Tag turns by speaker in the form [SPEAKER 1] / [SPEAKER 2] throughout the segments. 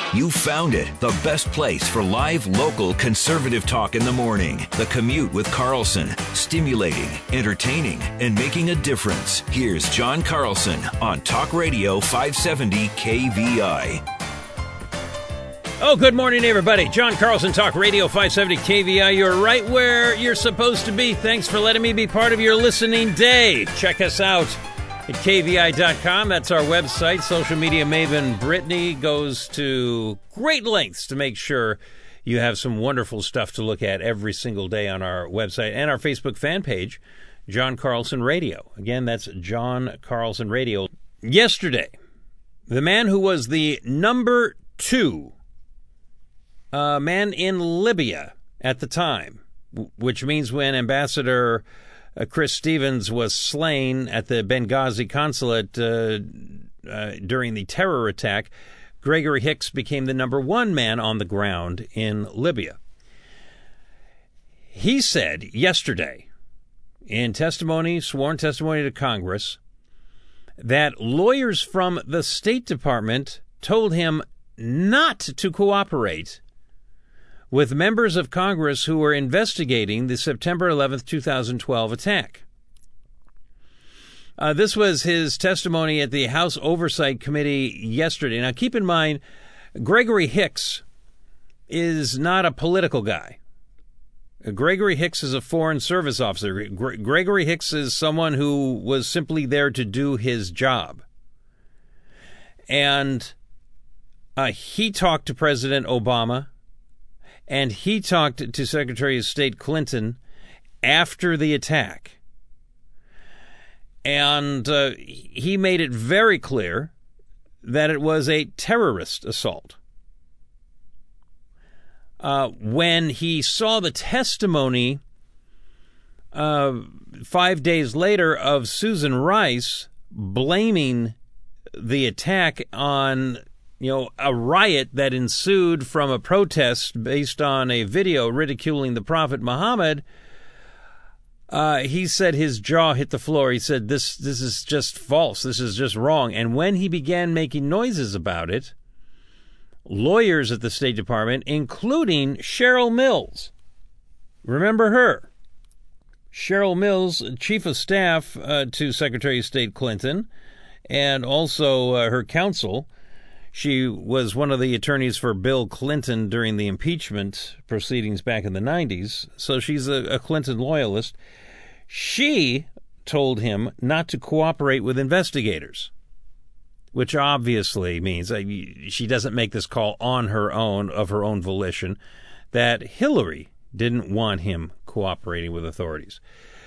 [SPEAKER 1] You found it, the best place for live, local, conservative talk in the morning. The Commute with Carlson. Stimulating, entertaining, and making a difference. Here's John Carlson on Talk Radio 570 KVI.
[SPEAKER 2] Oh, good morning, everybody. John Carlson, Talk Radio 570 KVI. You're right where you're supposed to be. Thanks for letting me be part of your listening day. Check us out at KVI.com. That's our website. Social media maven Brittany goes to great lengths to make sure you have some wonderful stuff to look at every single day on our website and our Facebook fan page, John Carlson Radio. Again, that's John Carlson Radio. Yesterday, the man who was the number 2 man in Libya at the time, which means when Ambassador Chris Stevens was slain at the Benghazi consulate during the terror attack, Gregory Hicks became the number 1 man on the ground in Libya. He said yesterday in testimony, sworn testimony to Congress, that lawyers from the State Department told him not to cooperate with members of Congress who were investigating the September 11th, 2012 attack. This was his testimony at the House Oversight Committee yesterday. Now, keep in mind, Gregory Hicks is not a political guy. Gregory Hicks is a Foreign Service officer. Gregory Hicks is someone who was simply there to do his job. And he talked to President Obama, and he talked to Secretary of State Clinton after the attack. And he made it very clear that it was a terrorist assault. When he saw the testimony 5 days later of Susan Rice blaming the attack on a riot that ensued from a protest based on a video ridiculing the Prophet Muhammad, he said his jaw hit the floor. He said, this is just false. This is just wrong. And when he began making noises about it, lawyers at the State Department, including Cheryl Mills, remember her? Cheryl Mills, Chief of Staff to Secretary of State Clinton, and also her counsel. She was one of the attorneys for Bill Clinton during the impeachment proceedings back in the 90s, so she's a Clinton loyalist. She told him not to cooperate with investigators, which obviously means she doesn't make this call on her own, of her own volition, that Hillary didn't want him cooperating with authorities.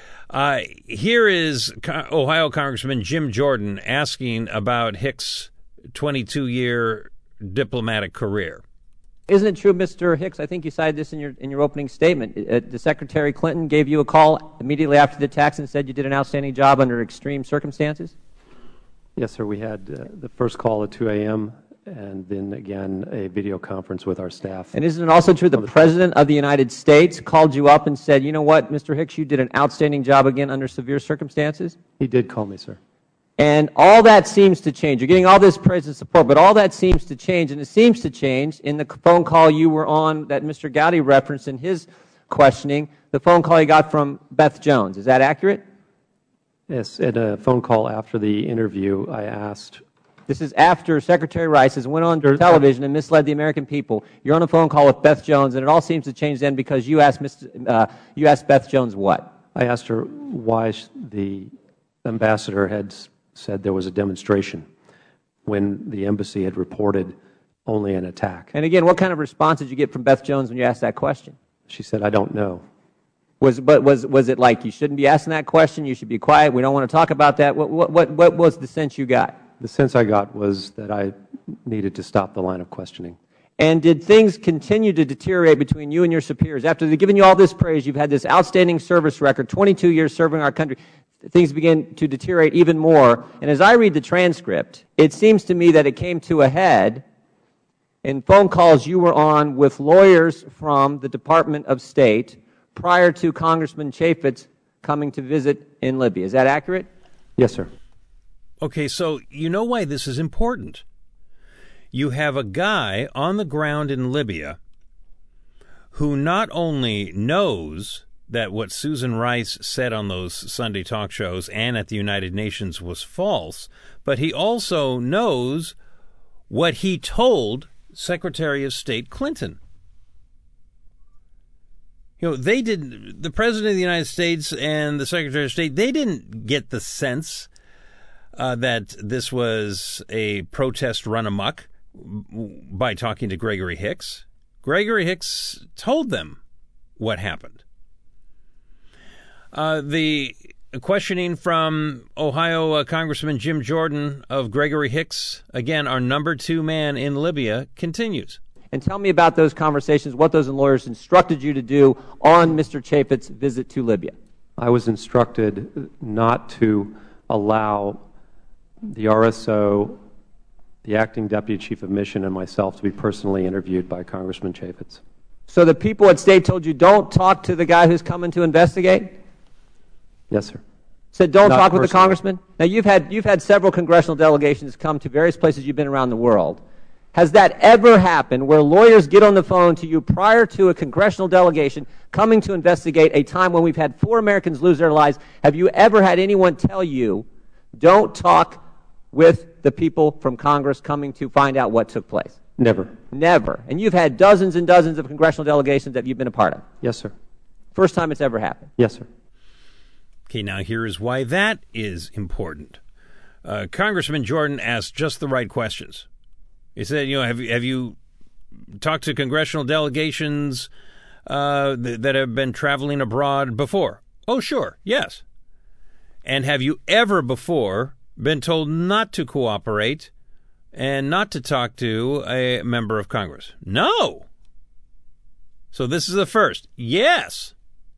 [SPEAKER 2] Here is Ohio Congressman Jim Jordan asking about Hicks' 22-year diplomatic career.
[SPEAKER 3] Isn't it true, Mr. Hicks? I think you cited this in your opening statement. The Secretary Clinton gave you a call immediately after the attacks and said you did an outstanding job under extreme circumstances?
[SPEAKER 4] Yes, sir. We had the first call at 2 a.m. and then again a video conference with our staff.
[SPEAKER 3] And isn't it also true the President of the United States called you up and said, you know what, Mr. Hicks, you did an outstanding job again under severe circumstances?
[SPEAKER 4] He did call me, sir.
[SPEAKER 3] And all that seems to change. You're getting all this praise and support, but all that seems to change, and it seems to change in the phone call you were on that Mr. Gowdy referenced in his questioning, the phone call he got from Beth Jones. Is that accurate?
[SPEAKER 4] Yes, at a phone call after the interview, I asked.
[SPEAKER 3] This is after Secretary Rice has went on television and misled the American people. You're on a phone call with Beth Jones, and it all seems to change then because you asked Beth Jones what?
[SPEAKER 4] I asked her why the ambassador had said there was a demonstration when the embassy had reported only an attack.
[SPEAKER 3] And again, what kind of response did you get from Beth Jones when you asked that question?
[SPEAKER 4] She said, I don't know.
[SPEAKER 3] Was it like you shouldn't be asking that question, you should be quiet, we don't want to talk about that? What was the sense you got?
[SPEAKER 4] The sense I got was that I needed to stop the line of questioning.
[SPEAKER 3] And did things continue to deteriorate between you and your superiors? After they've given you all this praise, you've had this outstanding service record, 22 years serving our country, things began to deteriorate even more. And as I read the transcript, it seems to me that it came to a head in phone calls you were on with lawyers from the Department of State prior to Congressman Chaffetz coming to visit in Libya. Is that accurate?
[SPEAKER 4] Yes, sir.
[SPEAKER 2] Okay, so you know why this is important. you have a guy on the ground in Libya who not only knows that what Susan Rice said on those Sunday talk shows and at the United Nations was false, but he also knows what he told Secretary of State Clinton. The President of the United States and the Secretary of State, they didn't get the sense that this was a protest run amok by talking to Gregory Hicks. Gregory Hicks told them what happened. The questioning from Ohio Congressman Jim Jordan of Gregory Hicks, again, our number 2 man in Libya, continues.
[SPEAKER 3] And tell me about those conversations, what those lawyers instructed you to do on Mr. Chaffetz's visit to Libya.
[SPEAKER 4] I was instructed not to allow the RSO, the acting deputy chief of mission, and myself to be personally interviewed by Congressman Chaffetz.
[SPEAKER 3] So the people at State told you, don't talk to the guy who's coming to investigate?
[SPEAKER 4] Yes, sir.
[SPEAKER 3] Said don't
[SPEAKER 4] Not
[SPEAKER 3] talk with the
[SPEAKER 4] personally.
[SPEAKER 3] congressman? Now, you've had several congressional delegations come to various places you've been around the world. Has that ever happened where lawyers get on the phone to you prior to a congressional delegation coming to investigate a time when we've had 4 Americans lose their lives? Have you ever had anyone tell you, don't talk with the people from Congress coming to find out what took place?
[SPEAKER 4] Never.
[SPEAKER 3] Never. And you've had dozens and dozens of congressional delegations that you've been a part of.
[SPEAKER 4] Yes, sir.
[SPEAKER 3] First time it's ever happened.
[SPEAKER 4] Yes, sir.
[SPEAKER 2] Okay, now here is why that is important. Congressman Jordan asked just the right questions. He said, have you talked to congressional delegations that have been traveling abroad before? Oh, sure, yes. And have you ever before been told not to cooperate and not to talk to a member of Congress? No. So this is the first. Yes.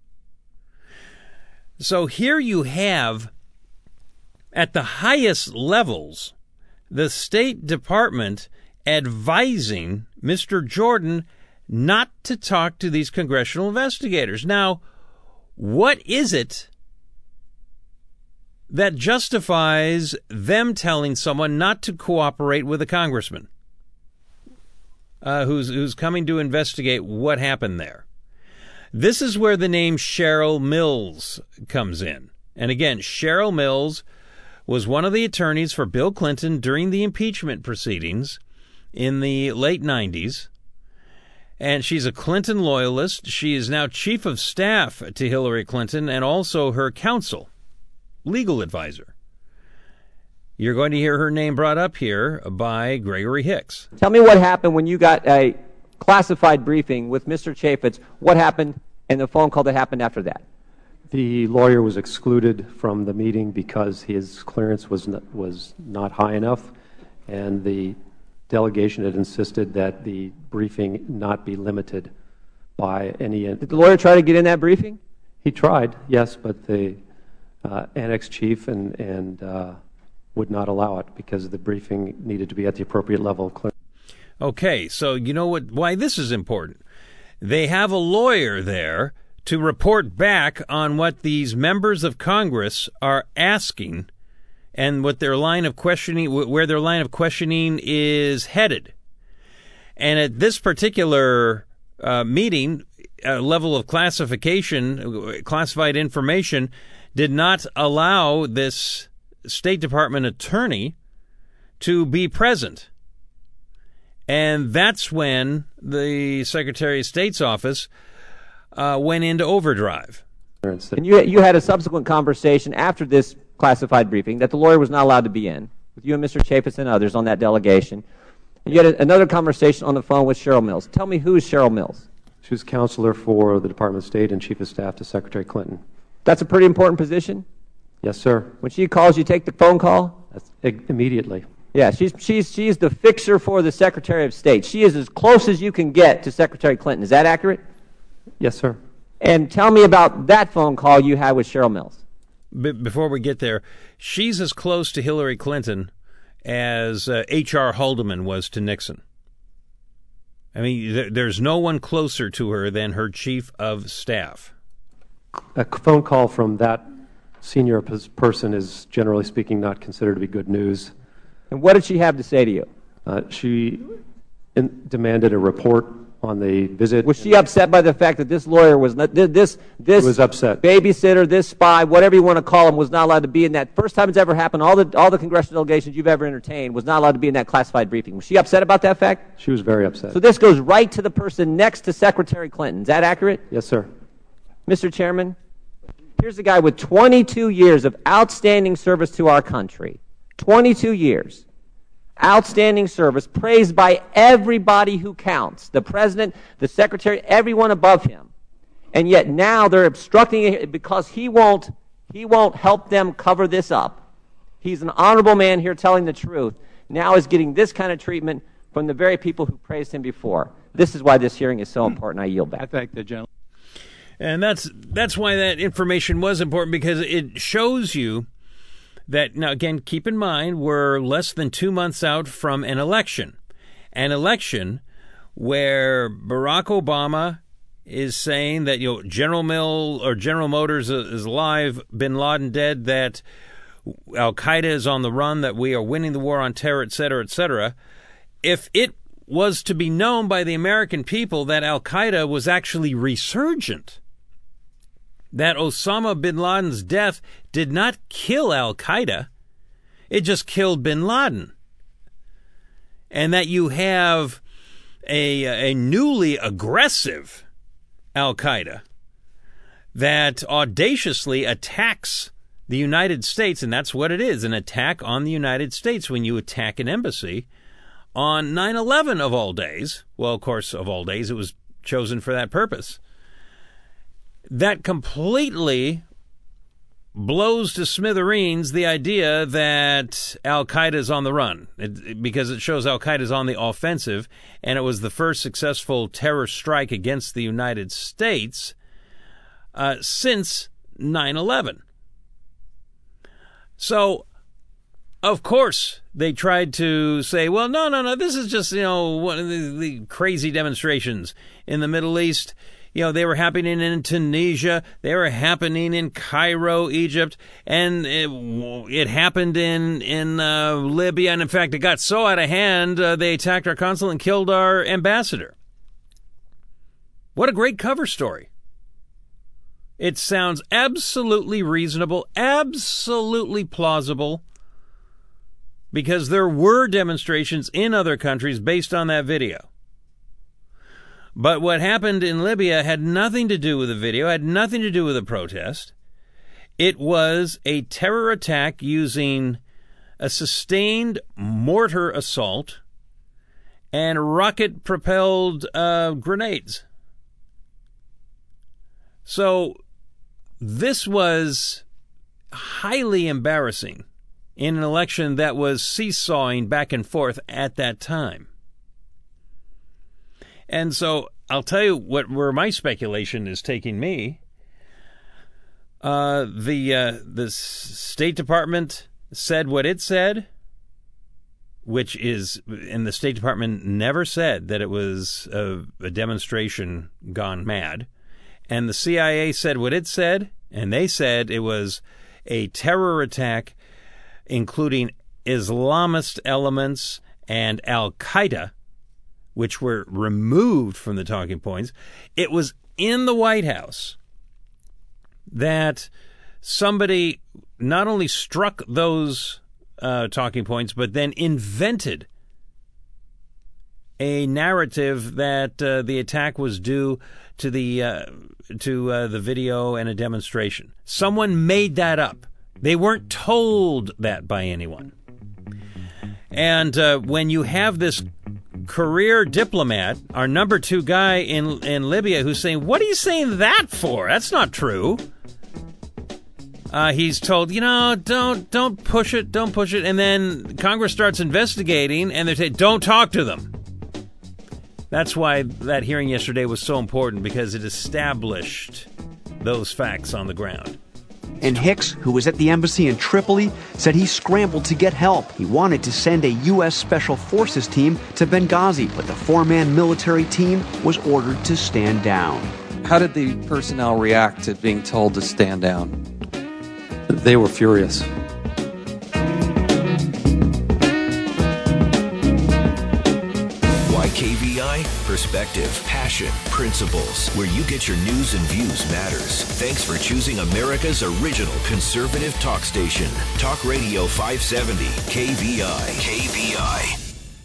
[SPEAKER 2] So here you have, at the highest levels, the State Department advising Mr. Jordan not to talk to these congressional investigators. Now, what is it that justifies them telling someone not to cooperate with a congressman who's coming to investigate what happened there? This is where the name Cheryl Mills comes in. And again, Cheryl Mills was one of the attorneys for Bill Clinton during the impeachment proceedings in the late 90s. And she's a Clinton loyalist. She is now chief of staff to Hillary Clinton and also her counsel, legal advisor. You're going to hear her name brought up here by Gregory Hicks.
[SPEAKER 3] Tell me what happened when you got a classified briefing with Mr. Chaffetz. What happened and the phone call that happened after that?
[SPEAKER 4] The lawyer was excluded from the meeting because his clearance was not high enough, and the delegation had insisted that the briefing not be limited by any...
[SPEAKER 3] Did the lawyer try to get in that briefing?
[SPEAKER 4] He tried, yes, but the annex chief and would not allow it because the briefing needed to be at the appropriate level of clearance.
[SPEAKER 2] Okay, so you know why this is important. They have a lawyer there to report back on what these members of Congress are asking and what their line of questioning, where their line of questioning is headed. And at this particular meeting, a level of classified information did not allow this State Department attorney to be present. And that's when the Secretary of State's office went into overdrive.
[SPEAKER 3] And you had a subsequent conversation after this classified briefing that the lawyer was not allowed to be in, with you and Mr. Chaffetz and others on that delegation. And you had another conversation on the phone with Cheryl Mills. Tell me, who is Cheryl Mills?
[SPEAKER 4] She was counselor for the Department of State and chief of staff to Secretary Clinton.
[SPEAKER 3] That's a pretty important position?
[SPEAKER 4] Yes, sir.
[SPEAKER 3] When she calls, you take the phone call?
[SPEAKER 4] Immediately.
[SPEAKER 3] Yeah, she's the fixer for the Secretary of State. She is as close as you can get to Secretary Clinton. Is that accurate?
[SPEAKER 4] Yes, sir.
[SPEAKER 3] And tell me about that phone call you had with Cheryl Mills.
[SPEAKER 2] Before we get there, she's as close to Hillary Clinton as H.R. Haldeman was to Nixon. I mean, there's no one closer to her than her chief of staff.
[SPEAKER 4] A phone call from that senior person is, generally speaking, not considered to be good news.
[SPEAKER 3] And what did she have to say to you?
[SPEAKER 4] She demanded a report on the visit.
[SPEAKER 3] Was she upset by the fact that this lawyer was not, this
[SPEAKER 4] was upset.
[SPEAKER 3] babysitter, this spy, whatever you want to call him, was not allowed to be in that? First time it's ever happened. All the congressional delegations you've ever entertained was not allowed to be in that classified briefing. Was she upset about that fact?
[SPEAKER 4] She was very upset.
[SPEAKER 3] So this goes right to the person next to Secretary Clinton. Is that accurate?
[SPEAKER 4] Yes, sir.
[SPEAKER 3] Mr. Chairman, here's a guy with 22 years of outstanding service to our country. 22 years. Outstanding service, praised by everybody who counts. The president, the secretary, everyone above him. And yet now they're obstructing it because he won't help them cover this up. He's an honorable man here telling the truth. Now is getting this kind of treatment from the very people who praised him before. This is why this hearing is so important. I yield back.
[SPEAKER 5] I thank the gentleman.
[SPEAKER 2] And that's why that information was important, because it shows you that, now again, keep in mind, we're less than 2 months out from an election where Barack Obama is saying that, General Motors is alive, Bin Laden dead, that Al-Qaeda is on the run, that we are winning the war on terror, et cetera, et cetera. If it was to be known by the American people that Al-Qaeda was actually resurgent, that Osama bin Laden's death did not kill Al-Qaeda, it just killed bin Laden, and that you have a newly aggressive Al-Qaeda that audaciously attacks the United States, and that's what it is, an attack on the United States when you attack an embassy on 9/11 of all days. Well, of course, of all days, it was chosen for that purpose. That completely blows to smithereens the idea that Al-Qaeda is on the run, because it shows Al-Qaeda is on the offensive, and it was the first successful terror strike against the United States since 9/11. So, of course, they tried to say, well, no, this is just, one of the crazy demonstrations in the Middle East. They were happening in Tunisia, they were happening in Cairo, Egypt, and it happened in Libya, and in fact, it got so out of hand, they attacked our consul and killed our ambassador. What a great cover story. It sounds absolutely reasonable, absolutely plausible, because there were demonstrations in other countries based on that video. But what happened in Libya had nothing to do with the video, had nothing to do with the protest. It was a terror attack using a sustained mortar assault and rocket-propelled grenades. So this was highly embarrassing in an election that was seesawing back and forth at that time. And so I'll tell you where my speculation is taking me. The State Department said what it said, which is, and the State Department never said that it was a demonstration gone mad. And the CIA said what it said, and they said it was a terror attack including Islamist elements and Al-Qaeda, which were removed from the talking points. It was in the White House that somebody not only struck those talking points, but then invented a narrative that the attack was due to the video and a demonstration. Someone made that up. They weren't told that by anyone. And when you have this career diplomat, our number 2 guy in Libya, who's saying, what are you saying that for? That's not true. He's told, don't push it. And then Congress starts investigating, and they say, don't talk to them. That's why that hearing yesterday was so important, because it established those facts on the ground.
[SPEAKER 6] And Hicks, who was at the embassy in Tripoli, said he scrambled to get help. He wanted to send a U.S. Special Forces team to Benghazi, but the 4-man military team was ordered to stand down.
[SPEAKER 5] How did the personnel react to being told to stand down?
[SPEAKER 4] They were furious.
[SPEAKER 1] KVI, perspective, passion, principles. Where you get your news and views matters. Thanks for choosing America's original conservative talk station. Talk Radio 570, KVI. KVI.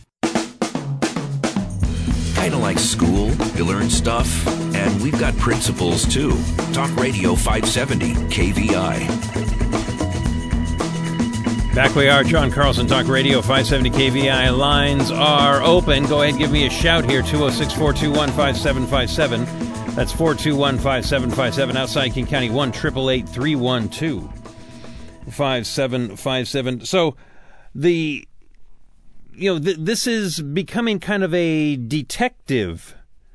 [SPEAKER 1] Kind of like school, you learn stuff, and we've got principles too. Talk Radio 570, KVI.
[SPEAKER 2] Back we are, John Carlson, Talk Radio 570 KVI. Lines are open. Go ahead and give me a shout here, 206-421-5757. That's 421-5757. Outside King County, 1-888-312-5757. So this is becoming kind of a detective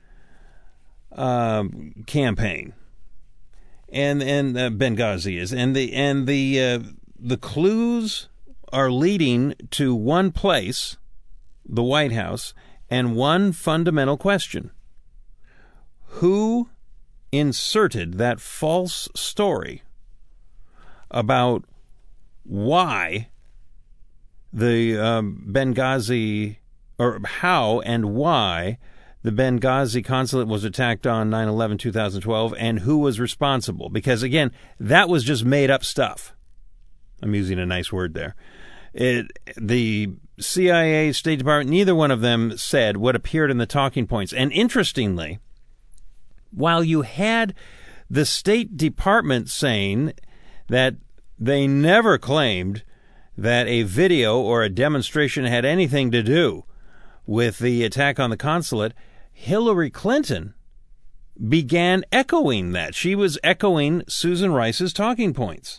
[SPEAKER 2] campaign, and Benghazi is, and the clues are leading to one place, the White House, and one fundamental question: who inserted that false story about why the Benghazi, or how and why the Benghazi consulate was attacked on 9/11/2012, and who was responsible? Because, again, that was just made-up stuff. I'm using a nice word there. The CIA, State Department, neither one of them said what appeared in the talking points. And interestingly, while you had the State Department saying that they never claimed that a video or a demonstration had anything to do with the attack on the consulate, Hillary Clinton began echoing that. She was echoing Susan Rice's talking points.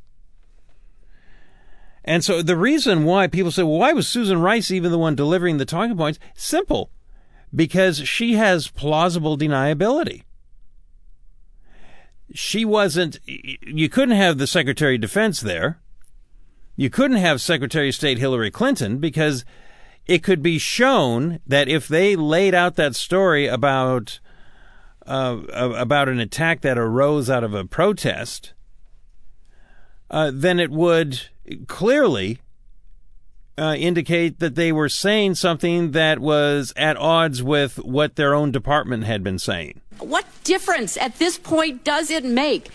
[SPEAKER 2] And so the reason why people say, well, why was Susan Rice even the one delivering the talking points? Simple. Because she has plausible deniability. She wasn't, you couldn't have the Secretary of Defense there. You couldn't have Secretary of State Hillary Clinton, because it could be shown that if they laid out that story about an attack that arose out of a protest, then it would clearly indicate that they were saying something that was at odds with what their own department had been saying.
[SPEAKER 7] What difference at this point does it make?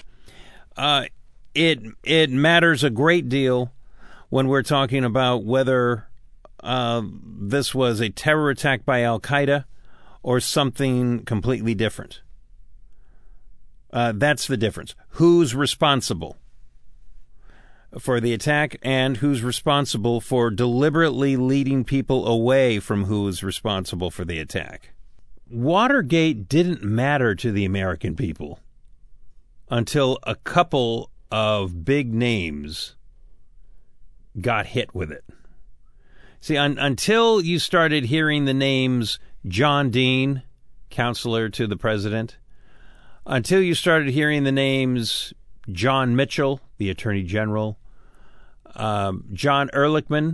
[SPEAKER 2] It matters a great deal when we're talking about whether this was a terror attack by Al-Qaeda or something completely different. That's the difference. Who's responsible for the attack, and who's responsible for deliberately leading people away from who is responsible for the attack. Watergate didn't matter to the American people until a couple of big names got hit with it. See, until you started hearing the names John Dean, counselor to the president, until you started hearing the names John Mitchell, the Attorney General, John Ehrlichman,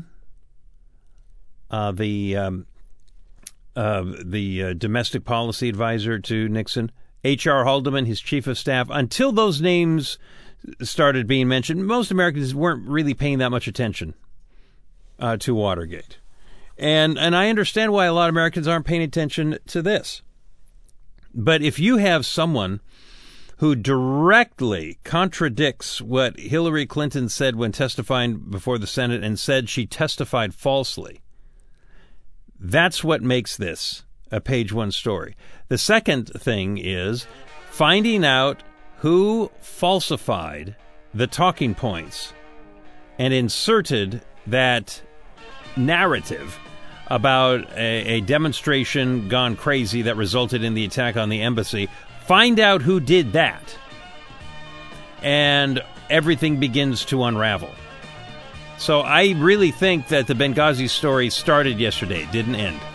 [SPEAKER 2] the domestic policy advisor to Nixon, H.R. Haldeman, his chief of staff, until those names started being mentioned, most Americans weren't really paying that much attention to Watergate. And I understand why a lot of Americans aren't paying attention to this. But if you have someone who directly contradicts what Hillary Clinton said when testifying before the Senate and said she testified falsely, that's what makes this a page one story. The second thing is finding out who falsified the talking points and inserted that narrative about a demonstration gone crazy that resulted in the attack on the embassy. Find out who did that, and everything begins to unravel. So I really think that the Benghazi story started yesterday, didn't end.